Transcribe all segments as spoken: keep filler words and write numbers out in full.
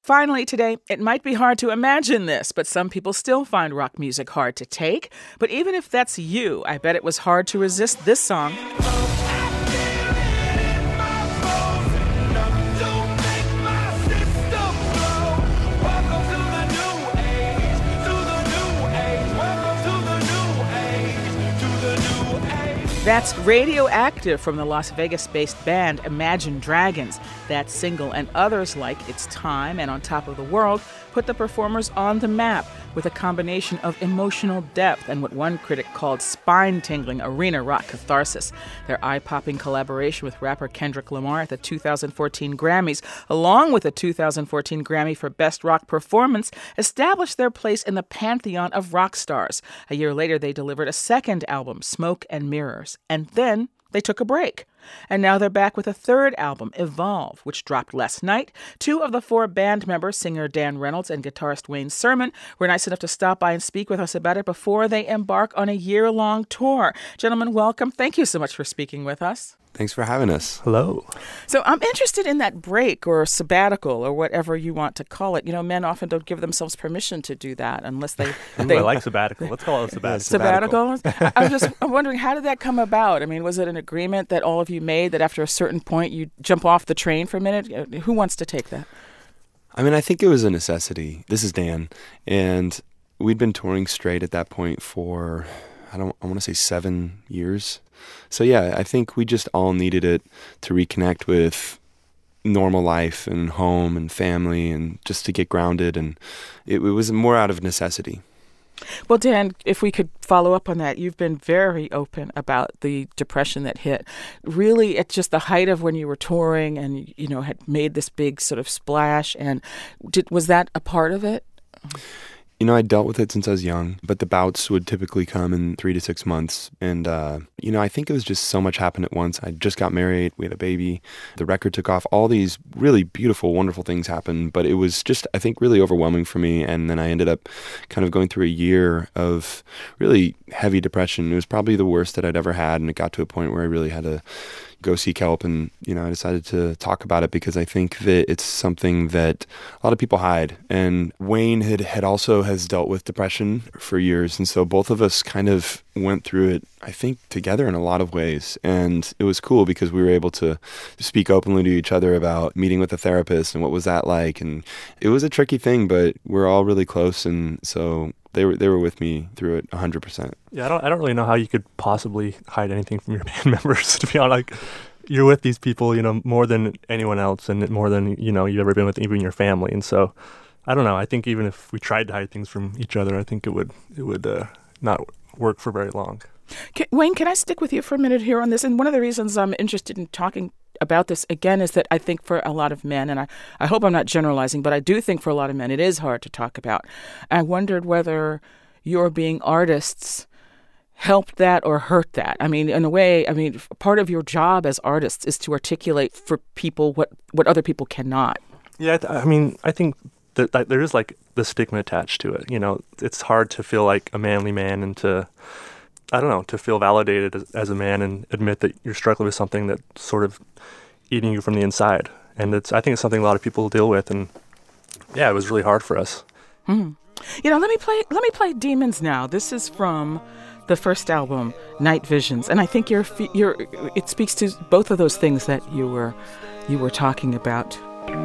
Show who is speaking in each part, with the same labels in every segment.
Speaker 1: Finally today, it might be hard to imagine this, but some people still find rock music hard to take. But even if that's you, I bet it was hard to resist this song. That's Radioactive from the Las Vegas-based band Imagine Dragons. That single and others like It's Time and On Top of the World put the performers on the map with a combination of emotional depth and what one critic called spine-tingling arena rock catharsis. Their eye-popping collaboration with rapper Kendrick Lamar at the two thousand fourteen Grammys, along with the two thousand fourteen Grammy for Best Rock Performance, established their place in the pantheon of rock stars. A year later, they delivered a second album, Smoke and Mirrors. And then they took a break. And now they're back with a third album, Evolve, which dropped last night. Two of the four band members, singer Dan Reynolds and guitarist Wayne Sermon, were nice enough to stop by and speak with us about it before they embark on a year-long tour. Gentlemen, welcome. Thank you so much for speaking with us.
Speaker 2: Thanks for having us.
Speaker 3: Hello.
Speaker 1: So I'm interested in that break or sabbatical or whatever you want to call it. You know, men often don't give themselves permission to do that unless they...
Speaker 3: Ooh,
Speaker 1: they
Speaker 3: I like sabbatical. Let's call it a sabbatical.
Speaker 1: Sabbatical? sabbatical? I was just I'm wondering, how did that come about? I mean, was it an agreement that all of you made that after a certain point you jump off the train for a minute? Who wants to take that?
Speaker 2: I mean, I think it was a necessity. This is Dan. And we'd been touring straight at that point for, I don't, I want to say seven years. So yeah, I think we just all needed it to reconnect with normal life and home and family and just to get grounded. And it, it was more out of necessity.
Speaker 1: Well, Dan, if we could follow up on that, you've been very open about the depression that hit. Really, at just the height of when you were touring and, you know, had made this big sort of splash. And did, was that a part of it?
Speaker 2: You know, I dealt with it since I was young, but the bouts would typically come in three to six months. And, uh, you know, I think it was just so much happened at once. I just got married. We had a baby. The record took off. All these really beautiful, wonderful things happened. But it was just, I think, really overwhelming for me. And then I ended up kind of going through a year of really heavy depression. It was probably the worst that I'd ever had. And it got to a point where I really had to go seek help. And, you know, I decided to talk about it because I think that it's something that a lot of people hide. And Wayne had, had also has dealt with depression for years. And so both of us kind of went through it, I think, together in a lot of ways. And it was cool because we were able to speak openly to each other about meeting with a therapist and what was that like. And it was a tricky thing, but we're all really close. And so They were they were with me through it one hundred percent.
Speaker 3: Yeah, I don't I don't really know how you could possibly hide anything from your band members, to be honest. Like, you're with these people, you know, more than anyone else and more than, you know, you've ever been with even your family. And so, I don't know. I think even if we tried to hide things from each other, I think it would it would uh, not work for very long.
Speaker 1: Can, Wayne, can I stick with you for a minute here on this? And one of the reasons I'm interested in talking about this again is that I think for a lot of men, and I, I hope I'm not generalizing, but I do think for a lot of men it is hard to talk about. I wondered whether your being artists helped that or hurt that. I mean, in a way, I mean, part of your job as artists is to articulate for people what, what other people cannot.
Speaker 3: Yeah, I, th- I mean, I think that, that there is like the stigma attached to it. You know, it's hard to feel like a manly man and to, I don't know, to feel validated as, as a man and admit that you're struggling with something that's sort of eating you from the inside. And it's, I think it's something a lot of people deal with. And yeah, it was really hard for us.
Speaker 1: Hmm. You know, let me play, let me play Demons now. This is from the first album, Night Visions. And I think you're, you're, it speaks to both of those things that you were, you were talking about.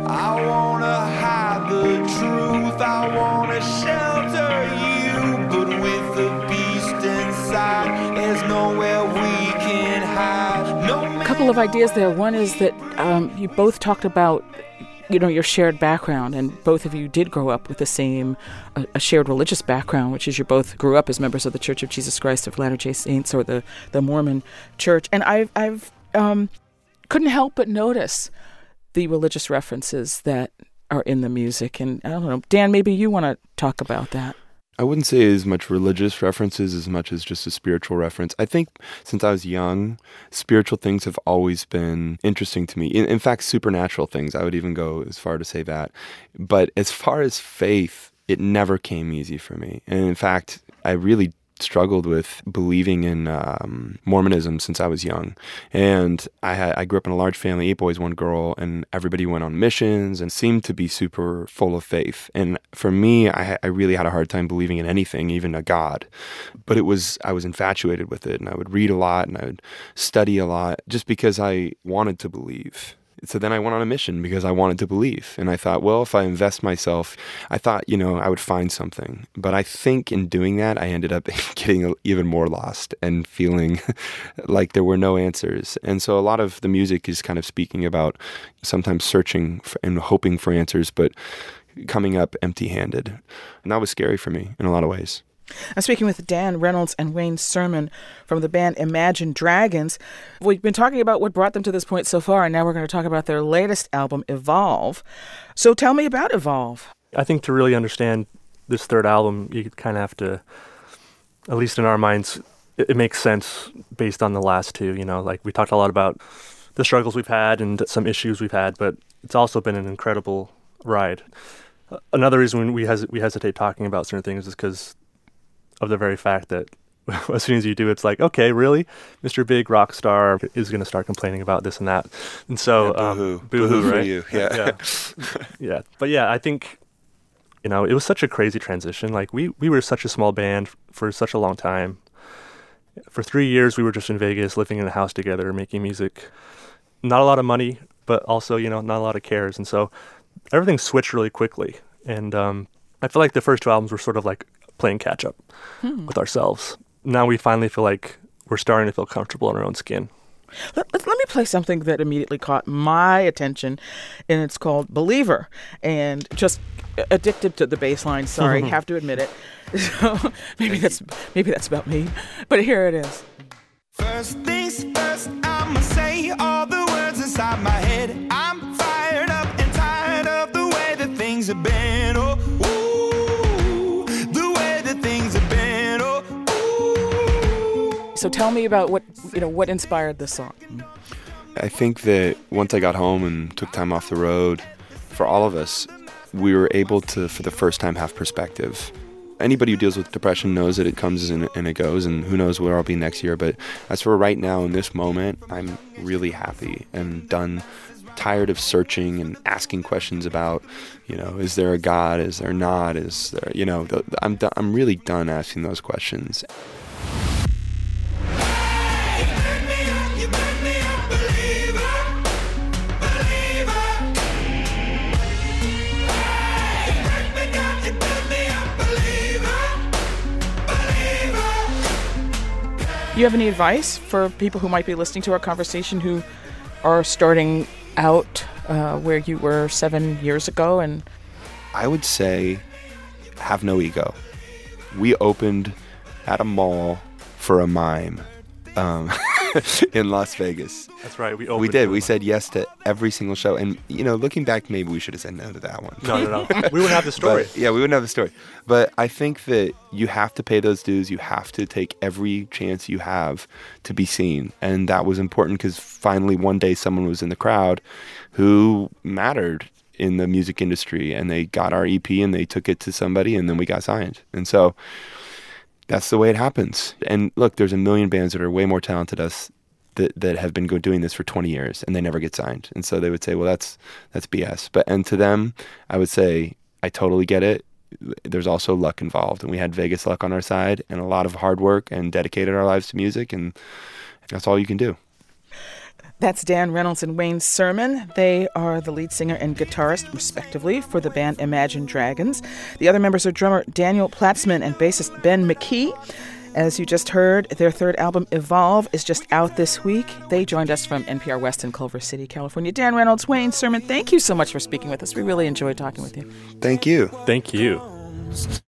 Speaker 4: I wanna hide the truth, I wanna shelter you, but with the beast inside, there's nowhere we can hide. No
Speaker 1: A couple of ideas there. One is that um, you both talked about, you know, your shared background, and both of you did grow up with the same, uh, a shared religious background, which is you both grew up as members of the Church of Jesus Christ of Latter-day Saints, or the, the Mormon Church. And I've, I've um, couldn't help but notice the religious references that are in the music. And I don't know, Dan, maybe you want to talk about that.
Speaker 2: I wouldn't say as much religious references as much as just a spiritual reference. I think since I was young, spiritual things have always been interesting to me. In, in fact, supernatural things, I would even go as far to say that. But as far as faith, it never came easy for me. And in fact, I really struggled with believing in um, Mormonism since I was young. And I, had, I grew up in a large family, eight boys, one girl, and everybody went on missions and seemed to be super full of faith. And for me, I, I really had a hard time believing in anything, even a God. But it was, I was infatuated with it, and I would read a lot and I would study a lot just because I wanted to believe. So then I went on a mission because I wanted to believe. And I thought, well, if I invest myself, I thought, you know, I would find something. But I think in doing that, I ended up getting even more lost and feeling like there were no answers. And so a lot of the music is kind of speaking about sometimes searching for, and hoping for answers, but coming up empty-handed. And that was scary for me in a lot of ways.
Speaker 1: I'm speaking with Dan Reynolds and Wayne Sermon from the band Imagine Dragons. We've been talking about what brought them to this point so far, and now we're going to talk about their latest album, Evolve. So tell me about Evolve.
Speaker 3: I think to really understand this third album, you kind of have to, at least in our minds, it, it makes sense based on the last two. You know, like we talked a lot about the struggles we've had and some issues we've had, but it's also been an incredible ride. Another reason we hes- we hesitate talking about certain things is because of the very fact that as soon as you do, it's like, okay, really? Mister Big Rock Star is going to start complaining about this and that. And so,
Speaker 2: yeah, boo-hoo.
Speaker 3: Um, boo-hoo,
Speaker 2: boo-hoo
Speaker 3: right?
Speaker 2: for you. Yeah.
Speaker 3: yeah. Yeah. But yeah, I think, you know, it was such a crazy transition. Like, we, we were such a small band for such a long time. For three years, we were just in Vegas, living in a house together, making music. Not a lot of money, but also, you know, not a lot of cares. And so everything switched really quickly. And um, I feel like the first two albums were sort of like playing catch up hmm. with ourselves. Now we finally feel like we're starting to feel comfortable in our own skin.
Speaker 1: Let, let, let me play something that immediately caught my attention, and it's called Believer. And just addicted to the bass line, sorry, have to admit it. So maybe that's maybe that's about me. But here it is.
Speaker 4: First things first, I'ma say all the words inside my head. I'm fired up and tired of the way that things have been. Oh, ooh, the way that things have been. Oh, ooh.
Speaker 1: So tell me about what, you know, what inspired this song.
Speaker 2: I think that once I got home and took time off the road, for all of us, we were able to, for the first time, have perspective. Anybody who deals with depression knows that it comes and, and it goes, and who knows where I'll be next year. But as for right now, in this moment, I'm really happy and done, tired of searching and asking questions about, you know, is there a God? Is there not? Is there, you know, the, I'm do- I'm really done asking those questions.
Speaker 1: Do you have any advice for people who might be listening to our conversation who are starting out uh, where you were seven years ago? And
Speaker 2: I would say have no ego. We opened at a mall for a mime um, in Las Vegas.
Speaker 3: That's right. We opened
Speaker 2: We did. We said yes to every single show. And, you know, looking back, maybe we should have said no to that one.
Speaker 3: No, no, no. We wouldn't have the story.
Speaker 2: But, yeah, we wouldn't have the story. But I think that you have to pay those dues. You have to take every chance you have to be seen. And that was important because finally one day someone was in the crowd who mattered in the music industry. And they got our E P and they took it to somebody and then we got signed. And so that's the way it happens. And look, there's a million bands that are way more talented than us that that have been go doing this for twenty years and they never get signed. And so they would say, well, that's that's B S. But and to them, I would say, I totally get it. There's also luck involved. And we had Vegas luck on our side and a lot of hard work and dedicated our lives to music. And that's all you can do.
Speaker 1: That's Dan Reynolds and Wayne Sermon. They are the lead singer and guitarist, respectively, for the band Imagine Dragons. The other members are drummer Daniel Platzman and bassist Ben McKee. As you just heard, their third album, Evolve, is just out this week. They joined us from N P R West in Culver City, California. Dan Reynolds, Wayne Sermon, thank you so much for speaking with us. We really enjoyed talking with you.
Speaker 2: Thank you.
Speaker 3: Thank you.